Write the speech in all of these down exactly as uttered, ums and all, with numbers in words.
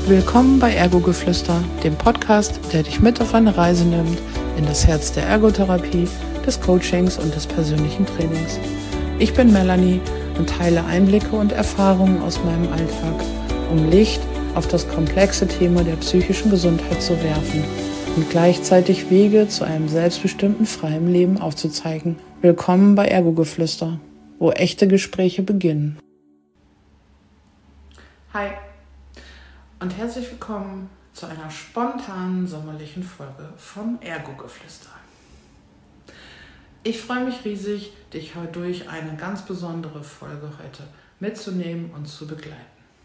Willkommen bei Ergo-Geflüster, dem Podcast, der dich mit auf eine Reise nimmt in das Herz der Ergotherapie, des Coachings und des persönlichen Trainings. Ich bin Melanie und teile Einblicke und Erfahrungen aus meinem Alltag, um Licht auf das komplexe Thema der psychischen Gesundheit zu werfen und gleichzeitig Wege zu einem selbstbestimmten, freien Leben aufzuzeigen. Willkommen bei Ergo-Geflüster, wo echte Gespräche beginnen. Hi und herzlich willkommen zu einer spontanen sommerlichen Folge von Ergo-Geflüster. Ich freue mich riesig, dich heute durch eine ganz besondere Folge heute mitzunehmen und zu begleiten.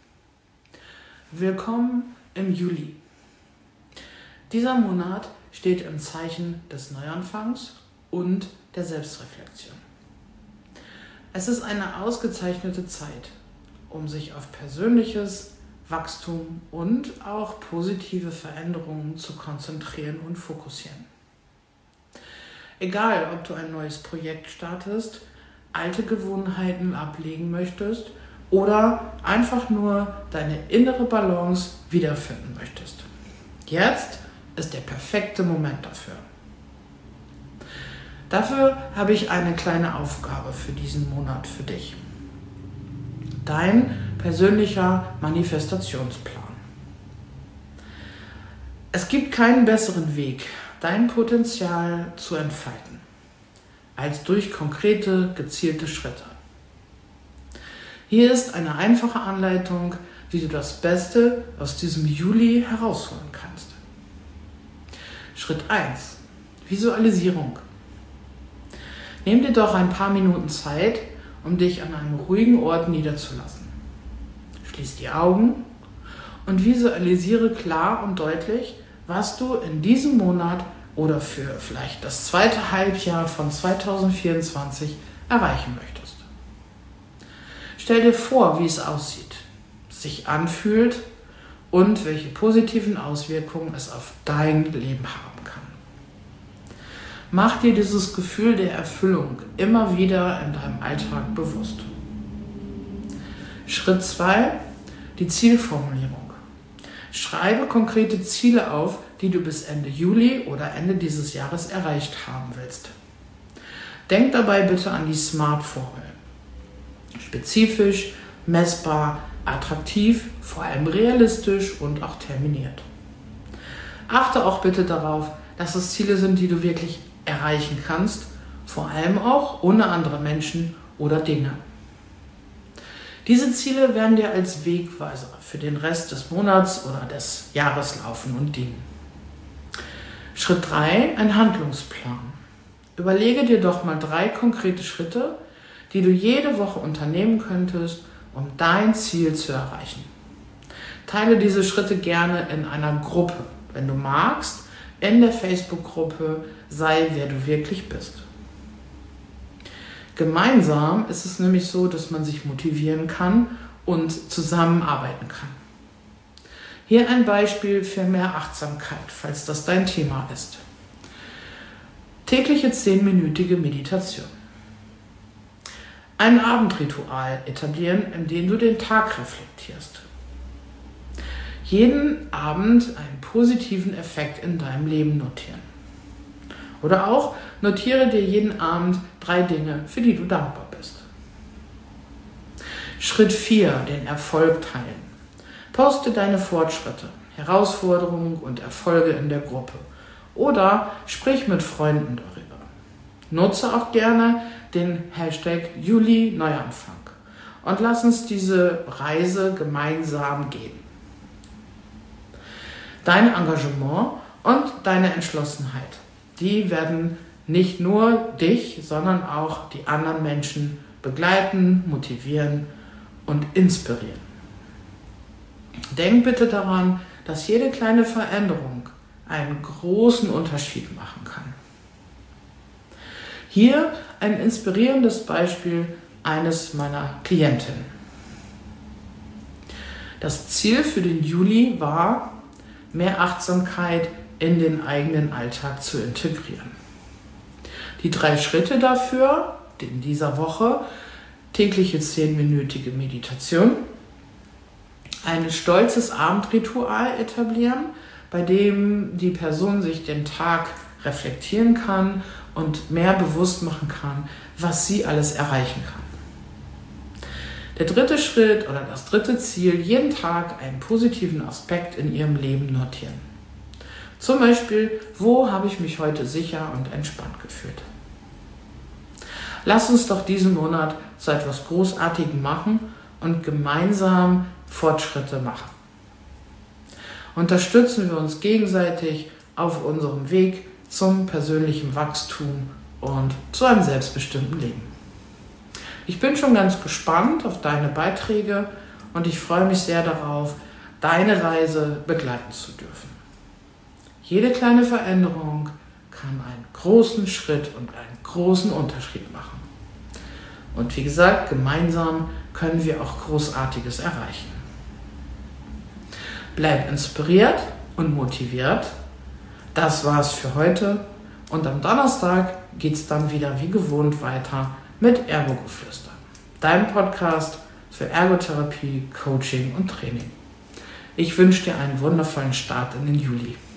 Willkommen im Juli. Dieser Monat steht im Zeichen des Neuanfangs und der Selbstreflexion. Es ist eine ausgezeichnete Zeit, um sich auf persönliches Wachstum und auch positive Veränderungen zu konzentrieren und fokussieren. Egal, ob du ein neues Projekt startest, alte Gewohnheiten ablegen möchtest oder einfach nur deine innere Balance wiederfinden möchtest. Jetzt ist der perfekte Moment dafür. Dafür habe ich eine kleine Aufgabe für diesen Monat für dich. Dein persönlicher Manifestationsplan. Es gibt keinen besseren Weg, dein Potenzial zu entfalten, als durch konkrete, gezielte Schritte. Hier ist eine einfache Anleitung, wie du das Beste aus diesem Juli herausholen kannst. Schritt eins. Visualisierung. Nimm dir doch ein paar Minuten Zeit, um dich an einem ruhigen Ort niederzulassen. Schließ die Augen und visualisiere klar und deutlich, was du in diesem Monat oder für vielleicht das zweite Halbjahr von zwanzig vierundzwanzig erreichen möchtest. Stell dir vor, wie es aussieht, sich anfühlt und welche positiven Auswirkungen es auf dein Leben haben kann. Mach dir dieses Gefühl der Erfüllung immer wieder in deinem Alltag bewusst. Schritt zwei, die Zielformulierung. Schreibe konkrete Ziele auf, die du bis Ende Juli oder Ende dieses Jahres erreicht haben willst. Denk dabei bitte an die SMART-Formel. Spezifisch, messbar, attraktiv, vor allem realistisch und auch terminiert. Achte auch bitte darauf, dass es Ziele sind, die du wirklich erreichen kannst, vor allem auch ohne andere Menschen oder Dinge. Diese Ziele werden dir als Wegweiser für den Rest des Monats oder des Jahres laufen und dienen. Schritt drei, ein Handlungsplan. Überlege dir doch mal drei konkrete Schritte, die du jede Woche unternehmen könntest, um dein Ziel zu erreichen. Teile diese Schritte gerne in einer Gruppe, wenn du magst, in der Facebook-Gruppe Sei, wer du wirklich bist. Gemeinsam ist es nämlich so, dass man sich motivieren kann und zusammenarbeiten kann. Hier ein Beispiel für mehr Achtsamkeit, falls das dein Thema ist. Tägliche zehnminütige Meditation. Ein Abendritual etablieren, in dem du den Tag reflektierst. Jeden Abend einen positiven Effekt in deinem Leben notieren. Oder auch notiere dir jeden Abend drei Dinge, für die du dankbar bist. Schritt vier, den Erfolg teilen. Poste deine Fortschritte, Herausforderungen und Erfolge in der Gruppe. Oder sprich mit Freunden darüber. Nutze auch gerne den Hashtag Juli Neuanfang und lass uns diese Reise gemeinsam gehen. Dein Engagement und deine Entschlossenheit, die werden nicht nur dich, sondern auch die anderen Menschen begleiten, motivieren und inspirieren. Denk bitte daran, dass jede kleine Veränderung einen großen Unterschied machen kann. Hier ein inspirierendes Beispiel eines meiner Klientinnen. Das Ziel für den Juli war, mehr Achtsamkeit in den eigenen Alltag zu integrieren. Die drei Schritte dafür in dieser Woche: tägliche zehnminütige Meditation, ein stolzes Abendritual etablieren, bei dem die Person sich den Tag reflektieren kann und mehr bewusst machen kann, was sie alles erreichen kann. Der dritte Schritt oder das dritte Ziel, jeden Tag einen positiven Aspekt in ihrem Leben notieren. Zum Beispiel, wo habe ich mich heute sicher und entspannt gefühlt? Lass uns doch diesen Monat zu etwas Großartigem machen und gemeinsam Fortschritte machen. Unterstützen wir uns gegenseitig auf unserem Weg zum persönlichen Wachstum und zu einem selbstbestimmten Leben. Ich bin schon ganz gespannt auf deine Beiträge und ich freue mich sehr darauf, deine Reise begleiten zu dürfen. Jede kleine Veränderung kann einen großen Schritt und einen großen Unterschied machen. Und wie gesagt, gemeinsam können wir auch Großartiges erreichen. Bleib inspiriert und motiviert. Das war's für heute und am Donnerstag geht's dann wieder wie gewohnt weiter mit Ergo-Geflüster, dein Podcast für Ergotherapie, Coaching und Training. Ich wünsche dir einen wundervollen Start in den Juli.